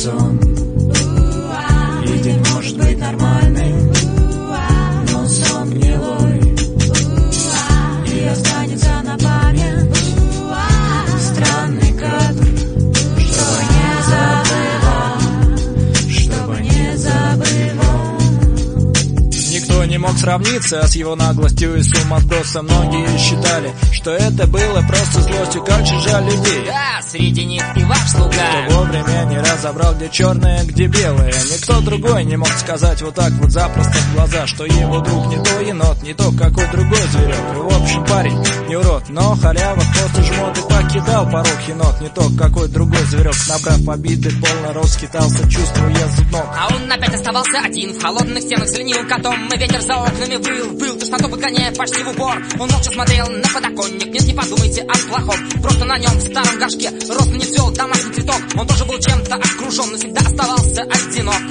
сон. И день может быть нормальным, но сон гнилой, и останется на память странный кадр, чтобы не забывал. Никто не мог сравниться с его наглостью и сумасбродством. Многие считали, что это было просто злостью. Как же жаль людей, да, среди них и ваш слуга, кто вовремя не разобрал, где черное, где белое. Никто другой не мог сказать вот так вот запросто в глаза, что его друг не то енот, не то какой другой зверек. И в общем парень не урод, но халява, хвост и жмот, и покидал порог енот, не то какой другой зверек. Набрав обиды, полный рост скитался, чувствуя зубнот. А он опять оставался один в холодных стенах с ленивым котом. И ветер за окнами выл, тошноту выгоняя почти в упор. Он молча смотрел на подоконник. Нет, не подумайте о плохом, просто на нем в старом горшке рос и не цвел домашний цветок. Он тоже был чем-то окружен, но всегда оставался одинок.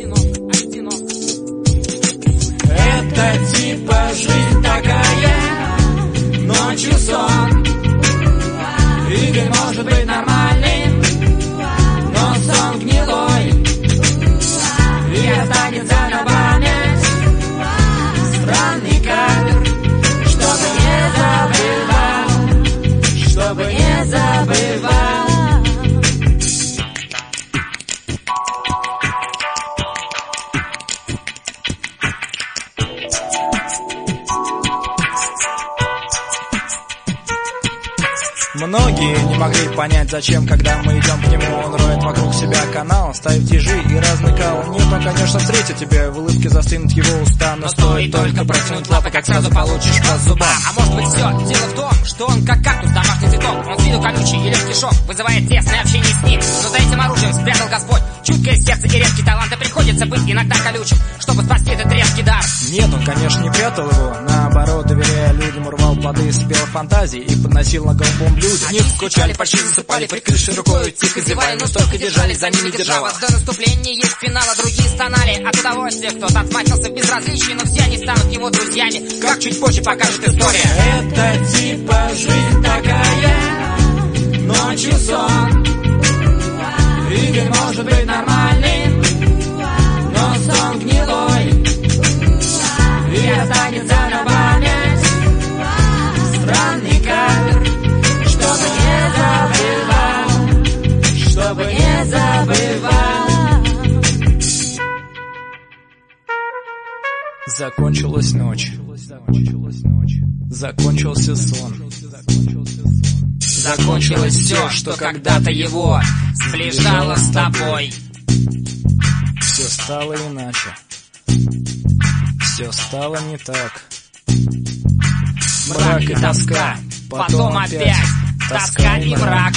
Это типа жизнь такая, ночью сон. И день может быть нормальным, но сон гнилой, и останется на память странный кадр, чтобы не забывал. Многие не могли понять, зачем, когда мы идем к нему, он роет вокруг себя канал, ставит ежи и разный кал. Нет, он, конечно, встретит тебя, в улыбке застынут его уста, но стоит только протянуть лапы, как сразу получишь по зубам. А может быть все, дело в том, что он как кактус, домашний цветок. Он с виду колючий и легкий шок, вызывает тесное общение с ним. Но за этим оружием спрятал Господь чуткое сердце и редкий талант, и приходится быть иногда колючим, чтобы спасти этот редкий дар. Нет, он, конечно, не прятал его, наоборот, доверяя людям, урвал плоды из спелых фантазий и подносил на голубом блюде. Они скучали, почти засыпали, прикрывши рукой, тихо зевая, но столько держались, за ними держалась. До наступления есть финала, другие стонали от удовольствия. Кто-то отмахивался в безразличии, но все они станут его друзьями, как чуть позже покажет история. Это типа жизнь такая, ночью сон. И день может быть нормальным, но сон гнилой, и останется на память странный кадр, чтобы не забывал. Закончилась ночь, закончился сон, закончилось все, что когда-то его сближало с тобой. Все стало иначе, все стало не так. Мрак и тоска, потом опять тоска и мрак.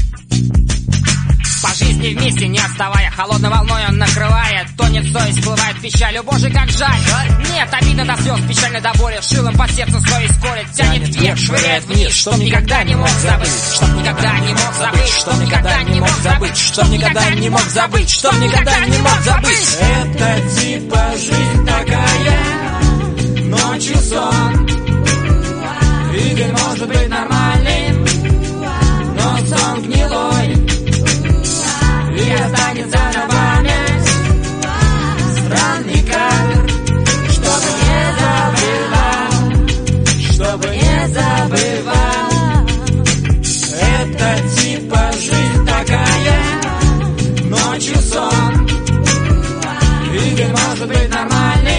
По жизни вместе не отставая, холодной волной он накрывает, тонет совесть, всплывает печаль. О боже, как жаль! Нет, обидно до слез, печально до боли, шилом по сердцу свое скорит, тянет вверх, швыряет вниз, чтоб никогда не мог забыть, чтоб никогда не мог забыть, чтоб никогда не мог забыть, чтоб никогда не мог забыть, чтоб никогда не мог забыть. Это типа жизнь такая, ночью сон. И день может быть нормальным, но сон гнилой, и останется на память странный кадр, чтобы не забывал. Это типа жизнь такая, ночью сон. И день может быть нормальный,